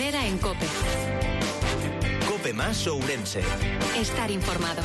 Herrera en COPE. COPE más Ourense. Estar informado.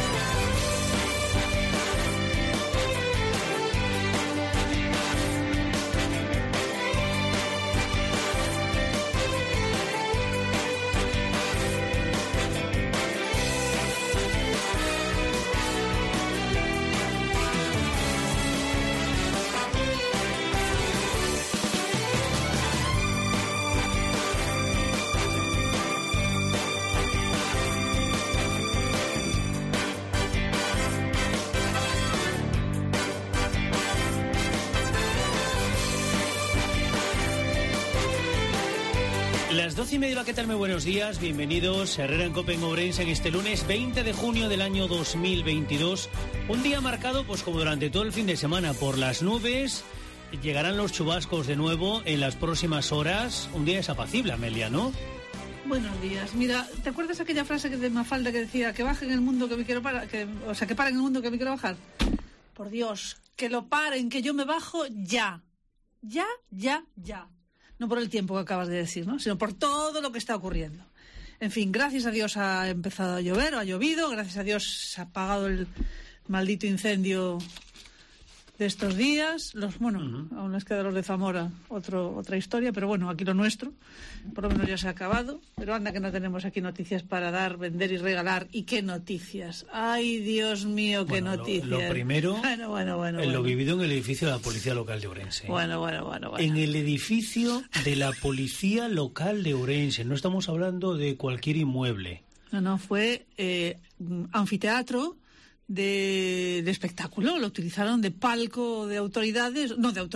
Las 12:30, ¿qué tal? Muy buenos días, bienvenidos a Herrera en COPE en Ourense en este lunes 20 de junio del año 2022. Un día marcado, pues como durante todo el fin de semana, por las nubes. Llegarán los chubascos de nuevo en las próximas horas. Un día desapacible, Amelia, ¿no? Buenos días. Mira, ¿te acuerdas aquella frase de Mafalda que decía que baje en el mundo que me quiero parar? Que paren el mundo que me quiero bajar. Por Dios, que lo paren, que yo me bajo ya. Ya. No por el tiempo que acabas de decir, ¿no? Sino por todo lo que está ocurriendo. En fin, gracias a Dios ha empezado a llover, o ha llovido, gracias a Dios se ha apagado el maldito incendio de estos días. Aún les queda los de Zamora, otra historia, pero bueno, aquí lo nuestro, por lo menos ya se ha acabado. Pero anda que no tenemos aquí noticias para dar, vender y regalar. ¿Y qué noticias? ¡Ay, Dios mío, qué noticias! Lo primero, bueno. Lo vivido en el edificio de la Policía Local de Ourense. Bueno. En el edificio de la Policía Local de Ourense. No estamos hablando de cualquier inmueble. No, fue anfiteatro de espectáculo. Lo utilizaron de palco de autoridades,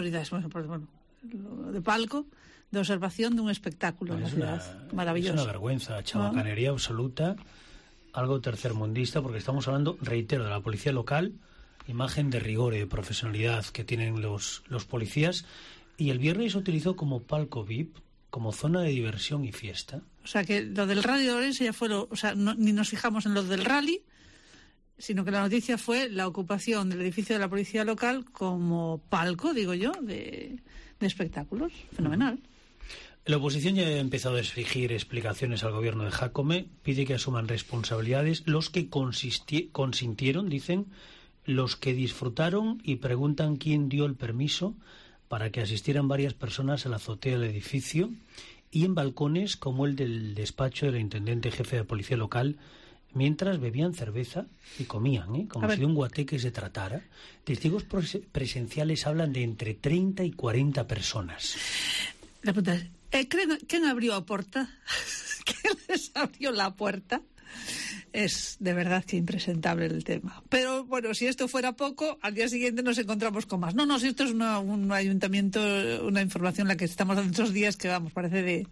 de palco de observación de un espectáculo en la ciudad. Maravilloso. Es una vergüenza, chabacanería absoluta, algo tercermundista, porque estamos hablando, reitero, de la policía local, imagen de rigor y de profesionalidad que tienen los policías, y el viernes se utilizó como palco VIP, como zona de diversión y fiesta. O sea que lo del rally de Ourense ya fue ni nos fijamos en lo del rally, sino que la noticia fue la ocupación del edificio de la policía local como palco, digo yo, de espectáculos. Fenomenal. La oposición ya ha empezado a exigir explicaciones al gobierno de Jácome, pide que asuman responsabilidades los que consintieron, dicen, los que disfrutaron, y preguntan quién dio el permiso para que asistieran varias personas a la azotea del edificio y en balcones como el del despacho del intendente jefe de policía local, mientras bebían cerveza y comían, como si de un guateque se tratara. Testigos presenciales hablan de entre 30 y 40 personas. La pregunta es, ¿quién abrió la puerta? ¿Quién les abrió la puerta? Es de verdad que impresentable el tema. Pero bueno, si esto fuera poco, al día siguiente nos encontramos con más. No, si esto es un ayuntamiento, una información la que estamos dando estos días que, vamos, parece de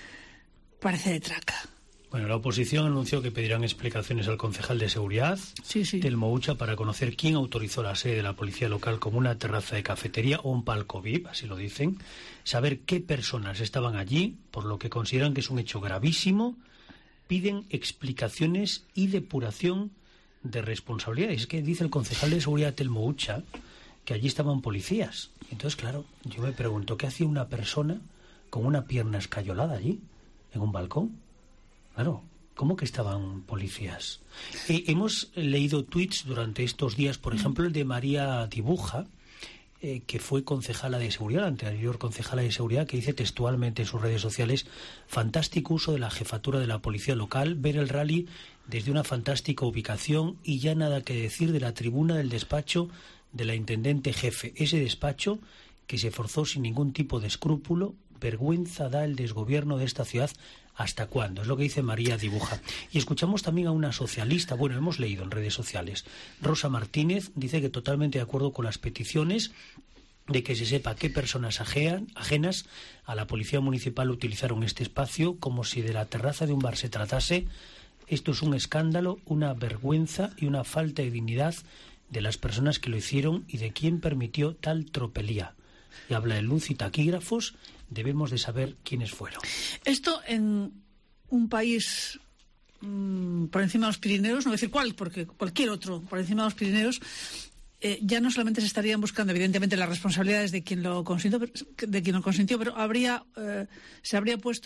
traca. Bueno, la oposición anunció que pedirán explicaciones al concejal de seguridad, Telmo Ucha, para conocer quién autorizó la sede de la policía local como una terraza de cafetería o un palco VIP, así lo dicen, saber qué personas estaban allí, por lo que consideran que es un hecho gravísimo, piden explicaciones y depuración de responsabilidades. Es que dice el concejal de seguridad, Telmo Ucha, que allí estaban policías. Entonces, claro, yo me pregunto, ¿qué hacía una persona con una pierna escayolada allí, en un balcón? Claro, ¿cómo que estaban policías? Hemos leído tuits durante estos días, por ejemplo, el de María Dibuja, que fue concejala de seguridad, la anterior concejala de seguridad, que dice textualmente en sus redes sociales: fantástico uso de la jefatura de la policía local, ver el rally desde una fantástica ubicación, y ya nada que decir de la tribuna del despacho de la intendente jefe. Ese despacho que se forzó sin ningún tipo de escrúpulo. Vergüenza da el desgobierno de esta ciudad. ¿Hasta cuándo? Es lo que dice María Dibuja. Y escuchamos también a una socialista, bueno, hemos leído en redes sociales, Rosa Martínez, dice que totalmente de acuerdo con las peticiones de que se sepa qué personas ajenas a la policía municipal utilizaron este espacio, como si de la terraza de un bar se tratase. Esto es un escándalo, una vergüenza y una falta de dignidad de las personas que lo hicieron y de quién permitió tal tropelía. Y habla de luz y taquígrafos, debemos de saber quiénes fueron. Esto en un país por encima de los Pirineos, no voy a decir cuál, porque cualquier otro por encima de los Pirineos, ya no solamente se estarían buscando, evidentemente, las responsabilidades de quien lo consintió, pero se habría puesto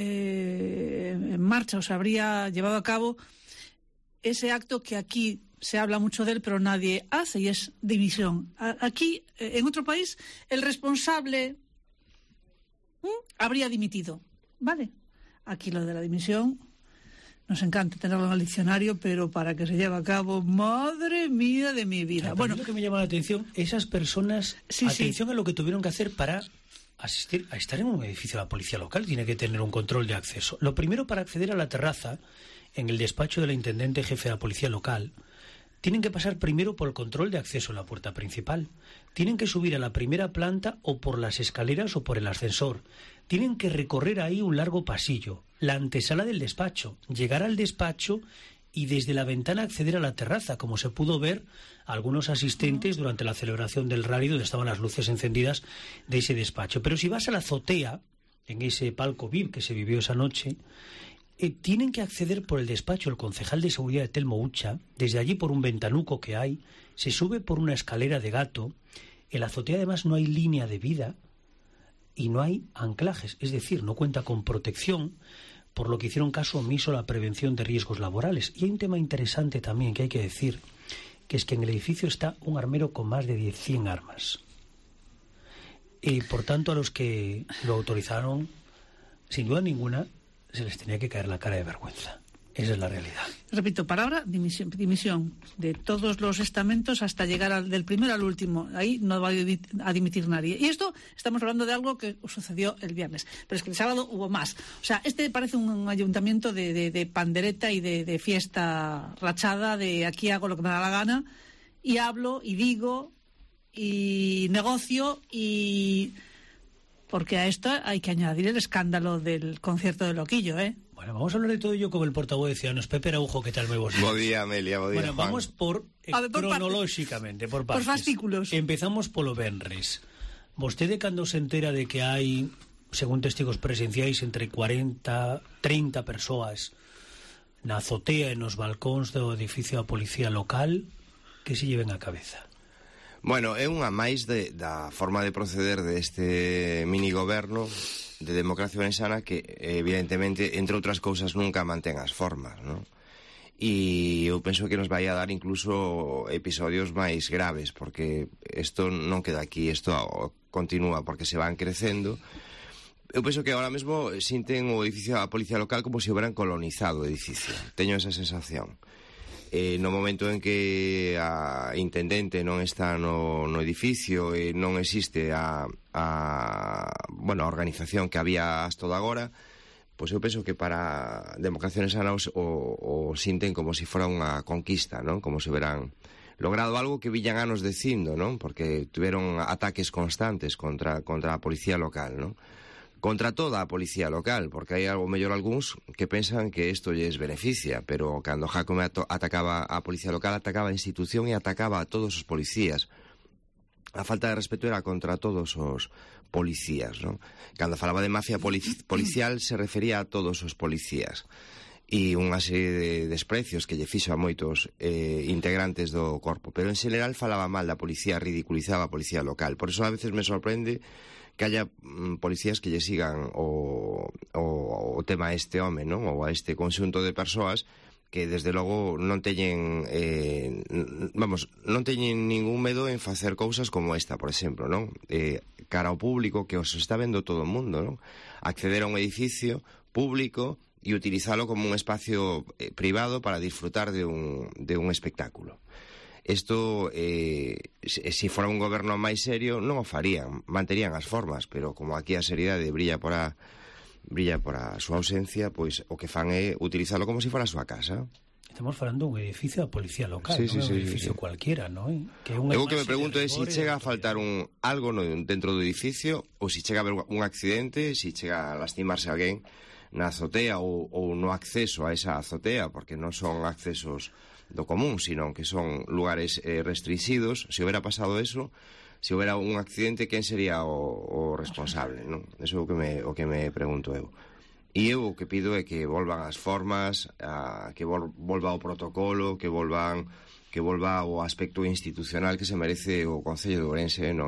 en marcha o se habría llevado a cabo ese acto que aquí se habla mucho de él, pero nadie hace, y es dimisión. Aquí, en otro país, el responsable habría dimitido, ¿vale? Aquí lo de la dimisión nos encanta tenerlo en el diccionario, pero para que se lleve a cabo, madre mía de mi vida. Claro, bueno, lo que me llama la atención, esas personas, atención a lo que tuvieron que hacer para estar en un edificio de la policía local, tiene que tener un control de acceso. Lo primero, para acceder a la terraza, en el despacho del intendente jefe de la policía local, tienen que pasar primero por el control de acceso a la puerta principal. Tienen que subir a la primera planta o por las escaleras o por el ascensor. Tienen que recorrer ahí un largo pasillo, la antesala del despacho, llegar al despacho y desde la ventana acceder a la terraza, como se pudo ver a algunos asistentes durante la celebración del rally, donde estaban las luces encendidas de ese despacho. Pero si vas a la azotea, en ese palco VIP que se vivió esa noche, tienen que acceder por el despacho el concejal de seguridad de Telmo Ucha, desde allí por un ventanuco que hay, se sube por una escalera de gato. En la azotea además no hay línea de vida y no hay anclajes, es decir, no cuenta con protección, por lo que hicieron caso omiso a la prevención de riesgos laborales. Y hay un tema interesante también que hay que decir, que es que en el edificio está un armero con más de 100 armas. Y por tanto a los que lo autorizaron, sin duda ninguna, se les tenía que caer la cara de vergüenza. Esa es la realidad. Repito, palabra, dimisión de todos los estamentos hasta llegar del primero al último. Ahí no va a dimitir nadie. Y esto, estamos hablando de algo que sucedió el viernes. Pero es que el sábado hubo más. O sea, este parece un ayuntamiento de pandereta y de fiesta rachada, de aquí hago lo que me da la gana, y hablo, y digo, y negocio, y... Porque a esto hay que añadir el escándalo del concierto de Loquillo, ¿eh? Bueno, vamos a hablar de todo ello con el portavoz de Ciudadanos, Pepe Araujo. ¿Qué tal, nuevos? Buen día, Amelia. Buen día, bueno, Juan. vamos cronolóxicamente, por partes. Por fascículos. Empezamos polo venres. Vostede, cando se entera de que hai, según testigos presenciais, entre 40, 30 persoas na azotea e nos balcóns do edificio da policía local, que se lleven a cabeza? Bueno, é unha máis da forma de proceder deste minigoberno de democracia valenciana que, evidentemente, entre outras cousas, nunca mantén as formas, non? E eu penso que nos vai a dar incluso episodios máis graves, porque isto non queda aquí, isto continúa, porque se van crecendo. Eu penso que ahora mesmo sinten o edificio da policía local como se hubieran colonizado o edificio. Teño esa sensación. No momento en que a intendente non está no edificio e non existe a organización que había hasta agora, pois eu penso que para democracia valenciana o sinten como se fora unha conquista, non? Como se hubieran logrado algo que villan anos dicindo, non? Porque tiveron ataques constantes contra a policía local, non? Contra toda a policía local, porque hai algo mellor algúns que pensan que isto lles beneficia, pero cando Jacome atacaba a policía local, atacaba a institución e atacaba a todos os policías. A falta de respeto era contra todos os policías, non? Cando falaba de mafia policial se refería a todos os policías. E unha serie de desprecios que lle fixo a moitos integrantes do corpo, pero en xeral falaba mal da policía, ridiculizaba a policía local. Por eso a veces me sorprende que haya policías que lle sigan o tema a este home, non? Ou a este conxunto de persoas que desde logo non teñen non teñen ningún medo en facer cousas como esta, por exemplo, non? Cara ao público, que os está vendo todo o mundo, non? Acceder a un edificio público e utilizalo como un espacio privado para disfrutar de un espectáculo. Isto, se fora un goberno máis serio, non o farían, manterían as formas, pero como aquí a seriedade brilla por a súa ausencia, pois o que fan é utilizalo como se fora a súa casa. Estamos falando dun edificio da policía local, non é un edificio cualquiera, non? Eu que me pregunto é se chega a faltar algo dentro do edificio, ou se chega a haber un accidente, se chega a lastimarse alguén na azotea ou no acceso a esa azotea, porque non son accesos do común, sino que son lugares restringidos. Se houbera pasado eso, se houbera un accidente, quen sería o responsable, non? Eso é o que me pregunto eu. E eu o que pido é que volvan as formas, que volva o protocolo, que volvan que volva ao aspecto institucional que se merece o Concello de Ourense, non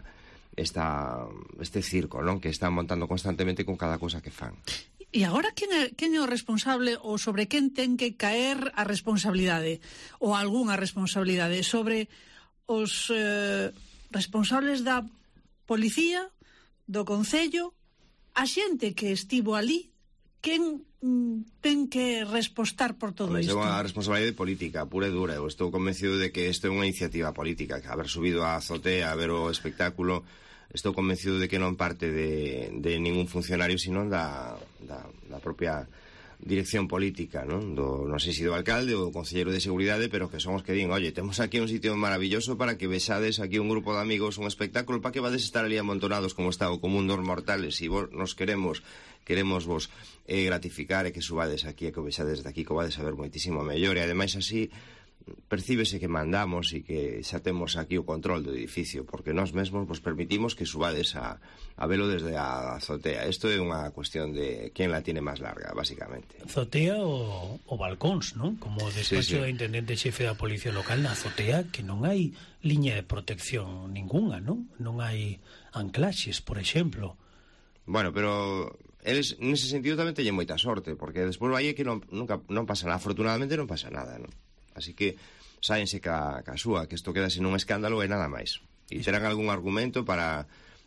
este circo, non, que están montando constantemente con cada cosa que fan. E agora quen é o responsable ou sobre quen ten que caer a responsabilidade ou algunha responsabilidade? Sobre os responsables da policía, do Concello, a xente que estivo ali, quen ten que respostar por todo isto? É unha responsabilidade política, pura e dura. Eu estou convencido de que isto é unha iniciativa política, que haber subido a azotea a ver o espectáculo, estou convencido de que non parte de ningún funcionario, sino da propia dirección política, non sei se do alcalde ou do concelleiro de seguridade, pero que son os que din, oye, temos aquí un sitio maravilloso para que vexades aquí un grupo de amigos, un espectáculo, para que vades estar ali amontonados como está o común dos mortales, e vos nos queremos vos gratificar e que subades aquí e que vexades daqui, que vades a ver moitísimo mellor, e ademais así percíbese que mandamos e que xa temos aquí o control do edificio, porque nós mesmos vos permitimos que subades a velo desde a azotea. Isto é unha cuestión de quen la tiene máis larga, basicamente. Azotea o balcóns, non? Como o despacho da intendente xefe da policía local na azotea, que non hai liña de protección ninguna, non? Non hai anclaxes, por exemplo. Bueno, pero eles nese sentido tamén teñen moita sorte, porque despois vai que non pasa nada, afortunadamente non pasa nada, non? Así que sáense ca súa, que isto quedase nun escándalo e nada máis. E terán algún argumento para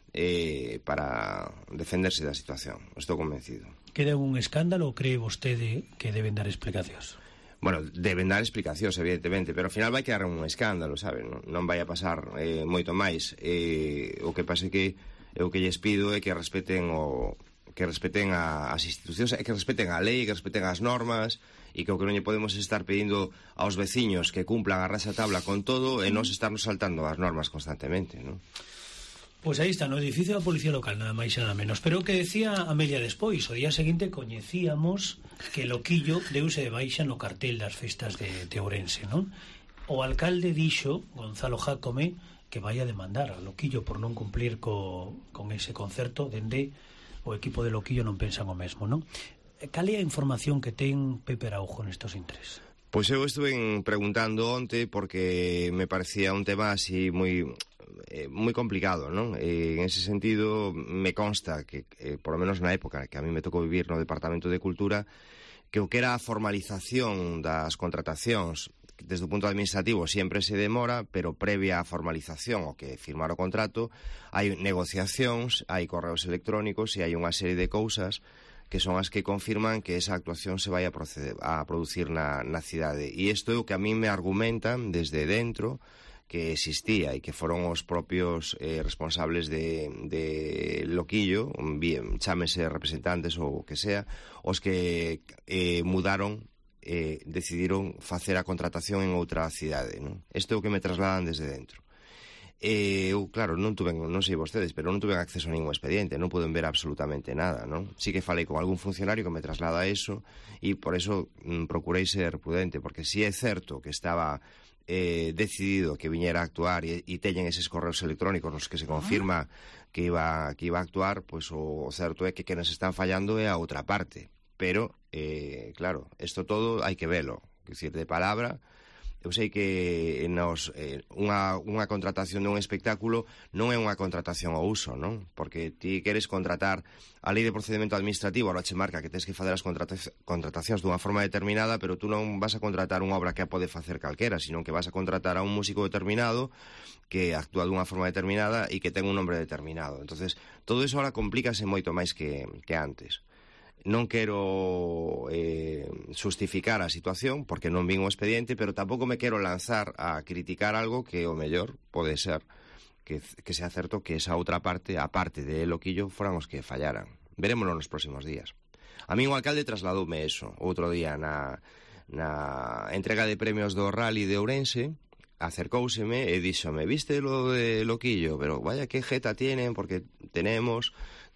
defenderse da situación. Estou convencido. Queda un escándalo ou cree vostede que deben dar explicacións? Bueno, deben dar explicacións, evidentemente, pero ao final vai quedar un escándalo, sabe? Non vai a pasar moito máis. O que pase que o que lles pido é que respeten as institucións, e que respeten a lei, que respeten as normas, e que o que non lle podemos estar pedindo aos veciños que cumplan a raxatabla con todo e non estarnos saltando as normas constantemente, non? Pois aí está, no edificio da Policía Local, nada máis e nada menos. Pero o que decía Amelia despois, o día seguinte coñecíamos que Loquillo deuse de baixa no cartel das festas de Ourense, non? O alcalde dixo, Gonzalo Jácome, que vai a demandar a Loquillo por non cumplir con ese concerto, dende o equipo de Loquillo non pensan o mesmo, non? Cal é a información que ten Pepe Araujo nestos intres? Pois eu estuve preguntando onte porque me parecía un tema así moi complicado, non? En ese sentido me consta que, por lo menos na época que a mí me tocou vivir no Departamento de Cultura, que o que era a formalización das contratacións desde o punto administrativo sempre se demora, pero previa a formalización o que firmar o contrato hai negociacións, hai correos electrónicos e hai unha serie de cousas que son as que confirman que esa actuación se vai a producir na cidade. E isto é o que a mí me argumentan desde dentro que existía e que foron os propios responsables de Loquillo, bien, chámese representantes ou o que sea, os que mudaron, decidiron facer a contratación en outra cidade, non? Isto é o que me trasladan desde dentro. Eu, claro, non sei vostedes, pero non tuve acceso a ningún expediente, non poden ver absolutamente nada, non? Sí que falei con algún funcionario que me traslada eso e por eso procurei ser prudente, porque si é certo que estaba decidido que viñera a actuar e teñen eses correos electrónicos nos que se confirma que iba a actuar, pois o certo é que quenes están fallando é a outra parte, pero, claro, isto todo hai que velo, quer dicir, de palabra. Eu sei que unha contratación dun espectáculo non é unha contratación ao uso, non? Porque ti queres contratar a lei de procedimento administrativo, ahora che marca que tens que facer as contratacións dunha forma determinada, pero tú non vas a contratar unha obra que a pode facer calquera, sino que vas a contratar a un músico determinado que actúa dunha forma determinada e que ten un nombre determinado. Entonces, todo iso ahora complícase moito máis que antes. Non quero justificar a situación porque non vin o expediente, pero tampouco me quero lanzar a criticar algo que o mellor pode ser que sea certo que esa outra parte, a parte de Loquillo, foran os que fallaran. Verémoslo nos próximos días. A mí o alcalde trasladoume eso outro día na entrega de premios do Rally de Ourense. Acercóuseme e díxome, viste lo de Loquillo? Pero vaya que jeta tienen, porque tenemos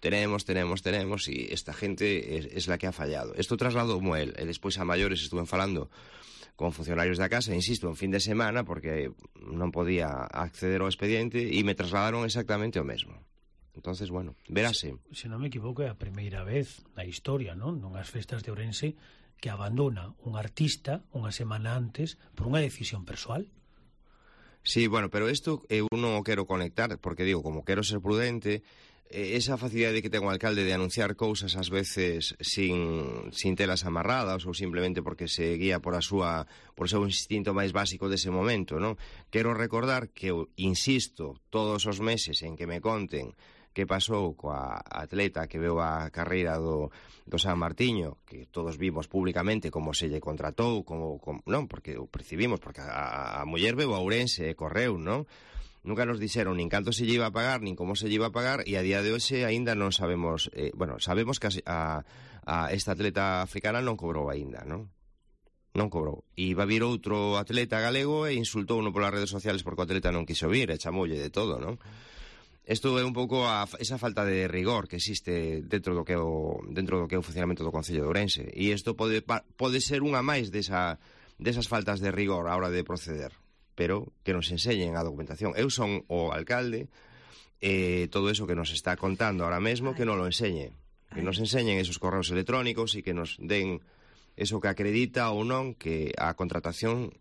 y esta gente es la que ha fallado. Esto trasladou él, e despois a maiores estuve falando con funcionarios da casa, insisto, en fin de semana, porque non podía acceder ao expediente e me trasladaron exactamente o mesmo. Entonces, bueno, verase. Se non me equivoco, é a primeira vez na historia, non? Nunhas festas de Ourense que abandona un artista unha semana antes por unha decisión persoal. Sí, bueno, pero isto eu non o quero conectar, porque digo, como quero ser prudente, esa facilidade que ten o alcalde de anunciar cousas ás veces sin telas amarradas ou simplemente porque se guía por o seu instinto máis básico dese momento, non? Quero recordar que eu insisto todos os meses en que me conten que pasou coa atleta que veu a carreira do San Martiño, que todos vimos públicamente como se lle contratou, non, porque o percibimos, porque a muller veu a Ourense e correu, non? Nunca nos dixeron nin canto se lle iba a pagar, nin como se lle iba a pagar, e a día de hoxe aínda non sabemos, sabemos que a esta atleta africana non cobrou aínda, non? Non cobrou. E iba a vir outro atleta galego e insultouno polas redes sociales porque o atleta non quiso vir, e chamoulle de todo, non? Isto é un pouco esa falta de rigor que existe dentro do que é o funcionamento do Concello de Ourense, e isto pode ser unha máis desas faltas de rigor a hora de proceder, pero que nos enseñen a documentación. Eu son o alcalde, todo eso que nos está contando ahora mesmo que non lo enseñe, que nos enseñen esos correos electrónicos e que nos den eso que acredita ou non que a contratación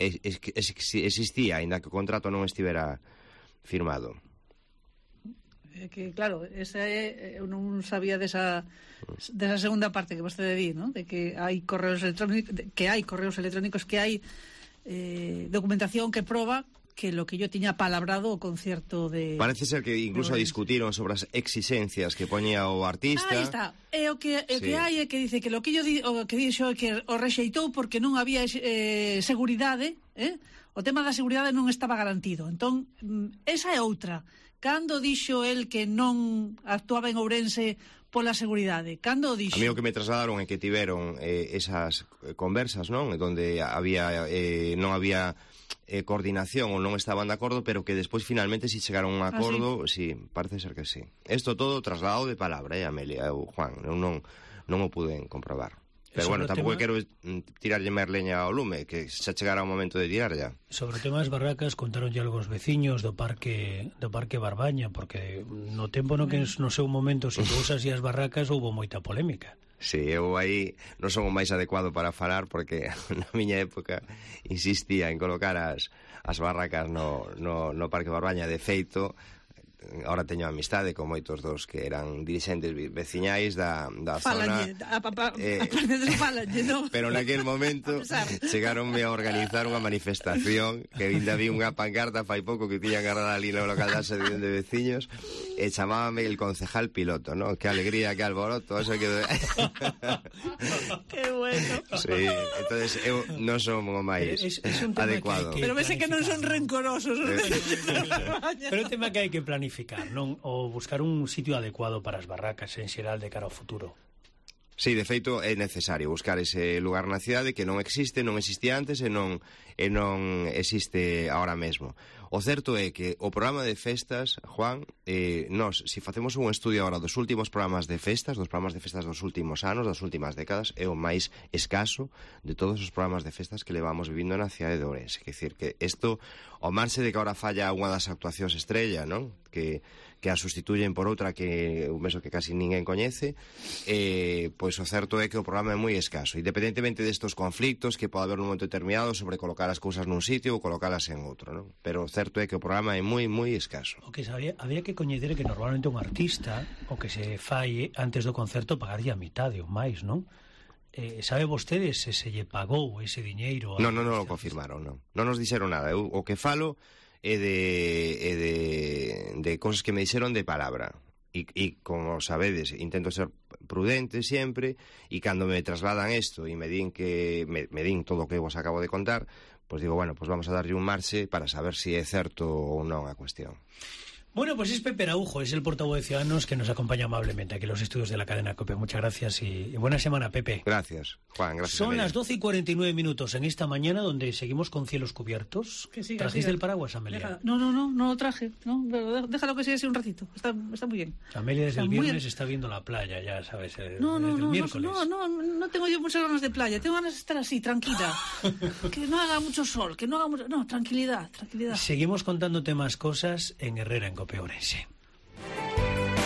existía, aínda que o contrato non estivera firmado. Que claro, eu non sabía desa segunda parte que vostede di, ¿no? De que hai correos electrónicos, que hai documentación que proba que lo que yo tiña palabrado o concierto de... Parece ser que incluso discutiron sobre as exigencias que poñía o artista. Aí está. O que hai é que dice que o que dixo é que o rexeitou porque non había seguridade, o tema da seguridade non estaba garantido. Entón, esa é outra. Cando dixo el que non actuaba en Ourense pola seguridade? Cando dixo? A mí o que me trasladaron é que tiveron esas conversas, non? Donde non había coordinación ou non estaban de acordo, pero que despois finalmente si chegaron a un acordo, sí, parece ser que sí. Isto todo trasladado de palabra, Amelia, Juan, non o puden comprobar. Pero bueno, tampouco quero tirarlle máis leña ao lume, que xa chegará o momento de tirar ya. Sobre o tema das barracas, contaronlle algo os veciños do Parque Barbaña, porque no tempo no que no seu momento se pousas e as barracas houbo moita polémica. Sí, eu aí non son o máis adecuado para falar, porque na miña época insistía en colocar as barracas no Parque Barbaña. De feito, ahora teño amistade con moitos dos que eran dirixentes veciñais da zona. Pero naquel momento chegaronme a organizar unha manifestación que ainda vi unha pancarta fai pouco que tiña agarrada ali no local da asociación de veciños e chamábame el concejal piloto, ¿no? Que alegría, que alboroto, eso que... Qué bueno. Sí, entonces eu non son o máis adecuado. Pero vese que non son rencorosos. Pero o tema que hai que planificar, non? O buscar un sitio adecuado para as barracas en xeral de cara ao futuro. Sí, de feito é necesario buscar ese lugar na cidade que non existía antes e non existe agora mesmo. O certo é que o programa de festas, Juan, nós, se facemos un estudio agora dos últimos programas de festas, dos últimos anos, das últimas décadas, é o máis escaso de todos os programas de festas que levamos vivindo na cidade de Ourense. Quer dicir que isto, ao marxe de que agora falla unha das actuacións estrella, non? Que a sustituyen por outra que un meso que casi ninguén coñece, pois o certo é que o programa é moi escaso, independentemente destos conflictos que pode haber nun momento determinado sobre colocar as cousas nun sitio ou colocalas en outro, non? Pero o certo é que o programa é moi escaso. O que había que coñecer que normalmente un artista o que se fai antes do concerto pagaría a mitade ou máis, non? Sabe vostede se lle pagou ese diñeiro? Non o confirmaron, non nos dixeron nada. Eu o que falo é de cosas que me dixeron de palabra. E como sabedes, intento ser prudente sempre, e cando me trasladan isto e me din todo o que vos acabo de contar, pois digo, bueno, pues vamos a darlle un marxe para saber se é certo ou non a cuestión. Bueno, pues es Pepe Araujo, es el portavoz de Ciudadanos que nos acompaña amablemente aquí en los estudios de la cadena COPE. Muchas gracias y buena semana, Pepe. Gracias, Juan. Gracias. Son las 12:49 en esta mañana donde seguimos con cielos cubiertos. ¿Trajiste el paraguas, Amelia? No lo traje. No, pero déjalo que siga así un ratito. Está muy bien. Amelia desde el viernes está viendo la playa, ya sabes. No, tengo yo muchas ganas de playa. Tengo ganas de estar así, tranquila. Que no haga mucho sol, que no haga mucho... No, tranquilidad. Seguimos contándote más cosas en Herrera, en COPE Ourense.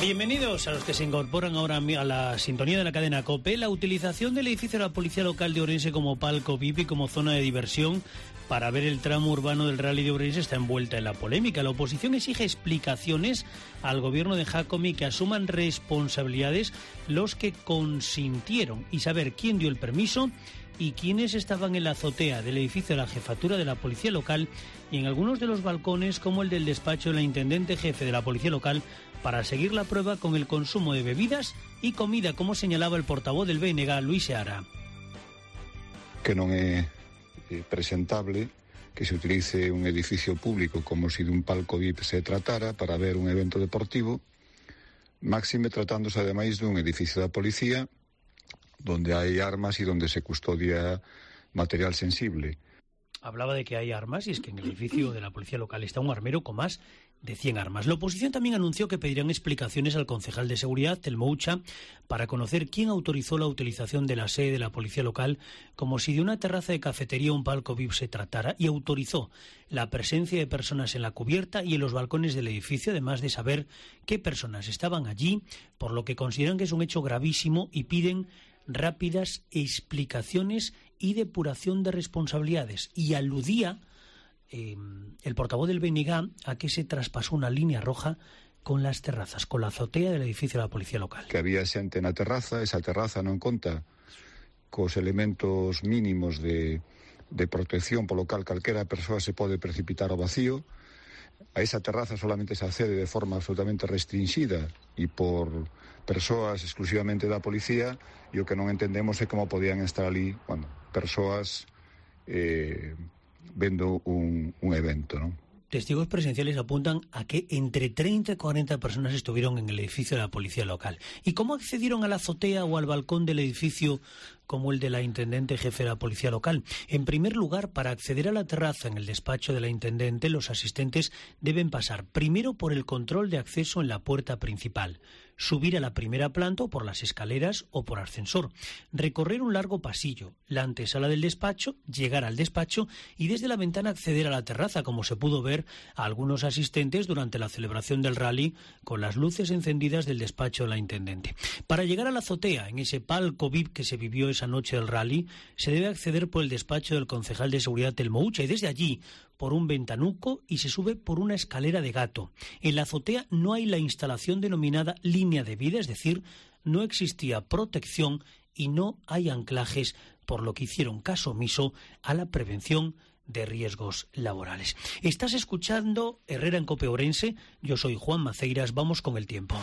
Bienvenidos a los que se incorporan ahora a la sintonía de la cadena COPE. La utilización del edificio de la Policía Local de Ourense como palco VIP y como zona de diversión para ver el tramo urbano del Rally de Ourense está envuelta en la polémica. La oposición exige explicaciones al gobierno de Jácome, que asuman responsabilidades los que consintieron y saber quién dio el permiso y quiénes estaban en la azotea del edificio de la jefatura de la Policía Local y en algunos de los balcones, como el del despacho de la intendente jefe de la Policía Local, para seguir la prueba con el consumo de bebidas y comida, como señalaba el portavoz del BNG, Luis Seara. Que non é presentable que se utilice un edificio público como si de un palco VIP se tratara para ver un evento deportivo, máxime tratándose ademais dun edificio da policía donde hai armas e donde se custodia material sensible. Hablaba de que hay armas y es que en el edificio de la Policía Local está un armero con más de 100 armas. La oposición también anunció que pedirán explicaciones al concejal de seguridad, Telmo Ucha, para conocer quién autorizó la utilización de la sede de la Policía Local como si de una terraza de cafetería o un palco VIP se tratara, y autorizó la presencia de personas en la cubierta y en los balcones del edificio, además de saber qué personas estaban allí, por lo que consideran que es un hecho gravísimo y piden rápidas explicaciones y depuración de responsabilidades. Y aludía el portavoz del BNG a que se traspasó una línea roja con las terrazas, con la azotea del edificio de la Policía Local. Que había xente na terraza, esa terraza non conta cos elementos mínimos de protección, polo cal calquera persoa se pode precipitar ao vacío. A esa terraza solamente se accede de forma absolutamente restringida e por persoas exclusivamente da policía, e o que non entendemos é como podían estar ali, bueno, persoas vendo un evento, ¿no? Testigos presenciales apuntan a que entre 30 y 40 personas estuvieron en el edificio de la Policía Local. ¿Y cómo accedieron a la azotea o al balcón del edificio como el de la intendente jefe de la Policía Local? En primer lugar, para acceder a la terraza en el despacho de la intendente, los asistentes deben pasar primero por el control de acceso en la puerta principal, subir a la primera planta o por las escaleras o por ascensor, recorrer un largo pasillo, la antesala del despacho, llegar al despacho y desde la ventana acceder a la terraza, como se pudo ver a algunos asistentes durante la celebración del rally con las luces encendidas del despacho de la intendente. Para llegar a la azotea, en ese palco VIP que se vivió esa noche del rally, se debe acceder por el despacho del concejal de seguridad Telmo Ucha y desde allí por un ventanuco y se sube por una escalera de gato. En la azotea no hay la instalación denominada línea de vida, es decir, no existía protección y no hay anclajes, por lo que hicieron caso omiso a la prevención de riesgos laborales. Estás escuchando Herrera en COPE Ourense, yo soy Juan Maceiras, vamos con el tiempo.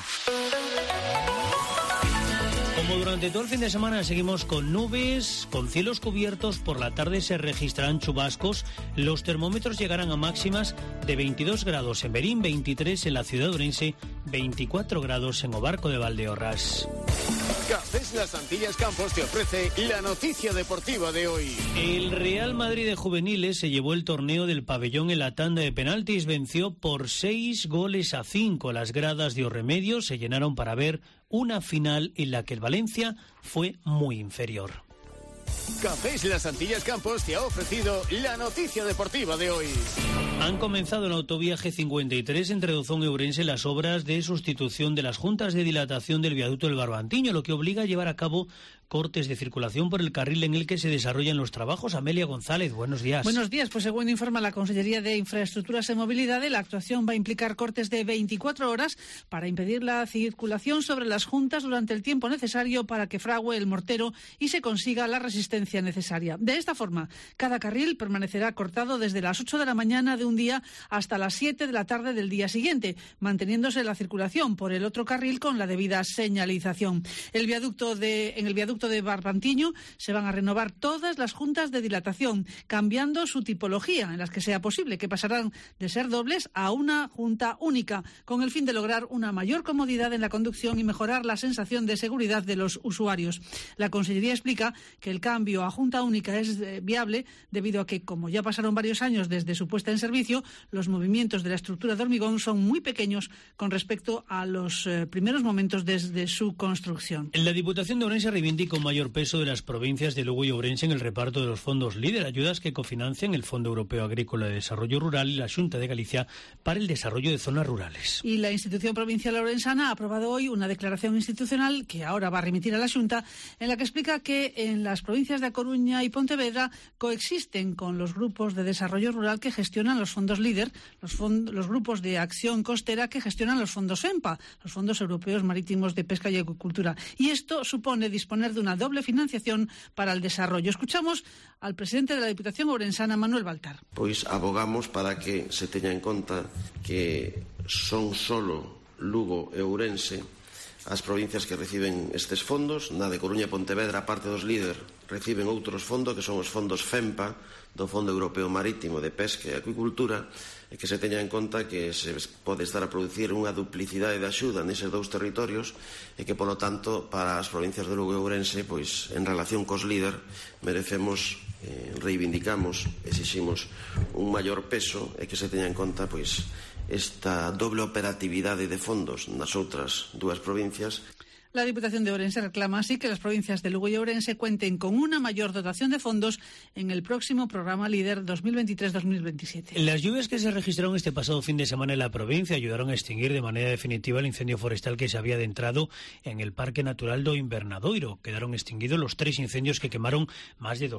Como durante todo el fin de semana seguimos con nubes, con cielos cubiertos, por la tarde se registrarán chubascos, los termómetros llegarán a máximas de 22 grados en Berín, 23 en la ciudad de Ourense, 24 grados en Obarco de Valdeorras. Cafés Las Antillas Campos te ofrece la noticia deportiva de hoy. El Real Madrid de juveniles se llevó el torneo del pabellón en la tanda de penaltis, venció por 6-5. Las gradas de Orremedios se llenaron para ver una final en la que el Valencia fue muy inferior. Cafés Las Antillas Campos te ha ofrecido la noticia deportiva de hoy. Han comenzado en Autoviaje 53 entre Dozón y Ourense las obras de sustitución de las juntas de dilatación del viaducto del Barbantiño, lo que obliga a llevar a cabo cortes de circulación por el carril en el que se desarrollan los trabajos. Amelia González, buenos días. Buenos días, pues según informa la Consellería de Infraestructuras y Movilidad, la actuación va a implicar cortes de 24 horas para impedir la circulación sobre las juntas durante el tiempo necesario para que frague el mortero y se consiga la resistencia necesaria. De esta forma, cada carril permanecerá cortado desde las 8 de la mañana de un día hasta las 7 de la tarde del día siguiente, manteniéndose la circulación por el otro carril con la debida señalización. En el viaducto de Barbantiño se van a renovar todas las juntas de dilatación, cambiando su tipología en las que sea posible, que pasarán de ser dobles a una junta única, con el fin de lograr una mayor comodidad en la conducción y mejorar la sensación de seguridad de los usuarios. La Consellería explica que el cambio a junta única es viable debido a que, como ya pasaron varios años desde su puesta en servicio, juicio, los movimientos de la estructura de hormigón son muy pequeños con respecto a los primeros momentos desde su construcción. La Diputación de Ourense reivindica un mayor peso de las provincias de Lugo y Ourense en el reparto de los fondos LEADER, ayudas que cofinancian el Fondo Europeo Agrícola de Desarrollo Rural y la Xunta de Galicia para el desarrollo de zonas rurales. Y la institución provincial ourensana ha aprobado hoy una declaración institucional que ahora va a remitir a la Xunta, en la que explica que en las provincias de A Coruña y Pontevedra coexisten con los grupos de desarrollo rural que gestionan los fondos LEADER, los grupos de acción costera que gestionan los fondos FEMPA, los fondos europeos marítimos de pesca y acuicultura. Y esto supone disponer de una doble financiación para el desarrollo. Escuchamos al presidente de la Diputación ourensana, Manuel Baltar. Pois abogamos para que se teña en conta que son solo Lugo e Ourense as provincias que reciben estes fondos. Na de Coruña e Pontevedra, a parte dos LEADER, reciben outros fondos, que son os fondos FEMPA, do Fondo Europeo Marítimo de Pesca e Acuicultura, e que se teña en conta que se pode estar a producir unha duplicidade de axuda neses dous territorios e que, polo tanto, para as provincias de Lugo e Ourense, pois, en relación cos LEADER, merecemos, reivindicamos, exiximos un maior peso e que se teña en conta, pois, esta doble operatividade de fondos nas outras dúas provincias. La Diputación de Ourense reclama así que las provincias de Lugo y Ourense cuenten con una mayor dotación de fondos en el próximo programa LEADER 2023-2027. Las lluvias que se registraron este pasado fin de semana en la provincia ayudaron a extinguir de manera definitiva el incendio forestal que se había adentrado en el Parque Natural do Invernadoiro. Quedaron extinguidos los 3 incendios que quemaron más de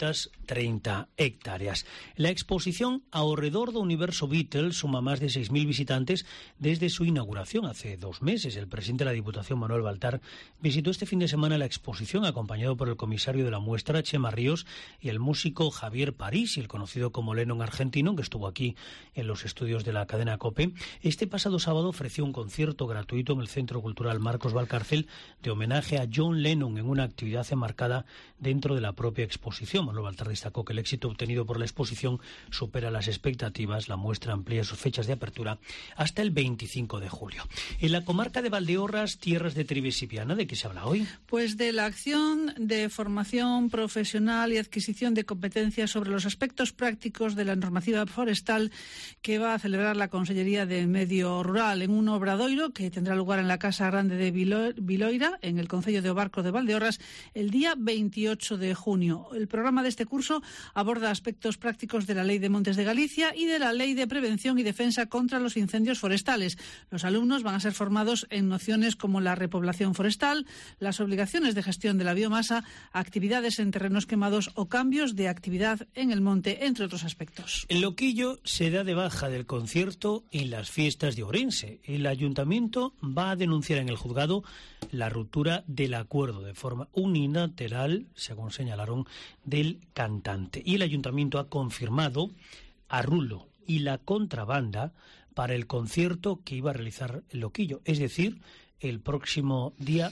230 hectáreas. La exposición Alrededor do Universo Beatles suma más de 6.000 visitantes desde su inauguración hace 2 meses. El presidente de la Diputación, Manuel Baltar, visitó este fin de semana la exposición acompañado por el comisario de la muestra, Chema Ríos, y el músico Javier París, el conocido como Lennon argentino, que estuvo aquí en los estudios de la cadena COPE. Este pasado sábado ofreció un concierto gratuito en el Centro Cultural Marcos Valcárcel de homenaje a John Lennon en una actividad enmarcada dentro de la propia exposición. Manuel Baltar destacó que el éxito obtenido por la exposición supera las expectativas. La muestra amplía sus fechas de apertura hasta el 25 de julio. En la comarca de Valdeorras, tierras de Trives y Viana, ¿de qué se habla hoy? Pues de la acción de formación profesional y adquisición de competencias sobre los aspectos prácticos de la normativa forestal que va a celebrar la Consellería de Medio Rural en un obradoiro que tendrá lugar en la Casa Grande de Viloira, en el concello de Obarco de Valdeorras, el día 28 de junio. El programa de este curso aborda aspectos prácticos de la Ley de Montes de Galicia y de la Ley de Prevención y Defensa contra los Incendios Forestales. Los alumnos van a ser formados en nociones como la repoblación forestal, las obligaciones de gestión de la biomasa, actividades en terrenos quemados o cambios de actividad en el monte, entre otros aspectos. El Loquillo se da de baja del concierto en las fiestas de Ourense. El ayuntamiento va a denunciar en el juzgado la ruptura del acuerdo de forma unilateral, según señalaron, del cantante. Y el ayuntamiento ha confirmado a Rulo y la contrabanda para el concierto que iba a realizar el Loquillo, es decir, el próximo día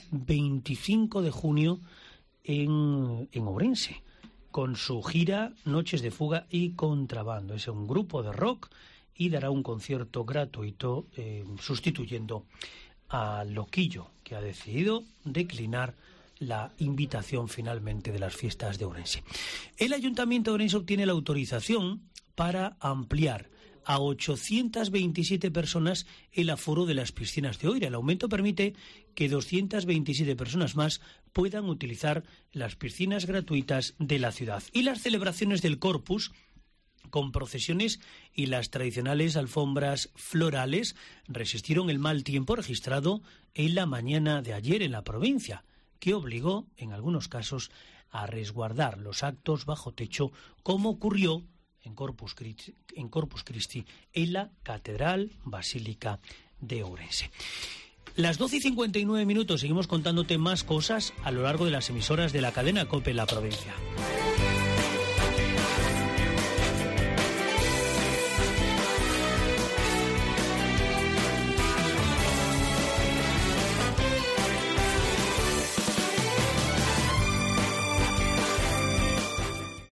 25 de junio en Ourense, con su gira Noches de Fuga y Contrabando. Es un grupo de rock y dará un concierto gratuito sustituyendo a Loquillo, que ha decidido declinar la invitación finalmente de las fiestas de Ourense. El Ayuntamiento de Ourense obtiene la autorización para ampliar a 827 personas el aforo de las piscinas de Oira. El aumento permite que 227 personas más puedan utilizar las piscinas gratuitas de la ciudad. Y las celebraciones del Corpus, con procesiones y las tradicionales alfombras florales, resistieron el mal tiempo registrado en la mañana de ayer en la provincia, que obligó, en algunos casos, a resguardar los actos bajo techo, como ocurrió en Corpus Christi, en la Catedral Basílica de Ourense. Las 12:59 minutos, seguimos contándote más cosas a lo largo de las emisoras de la cadena COPE en la provincia.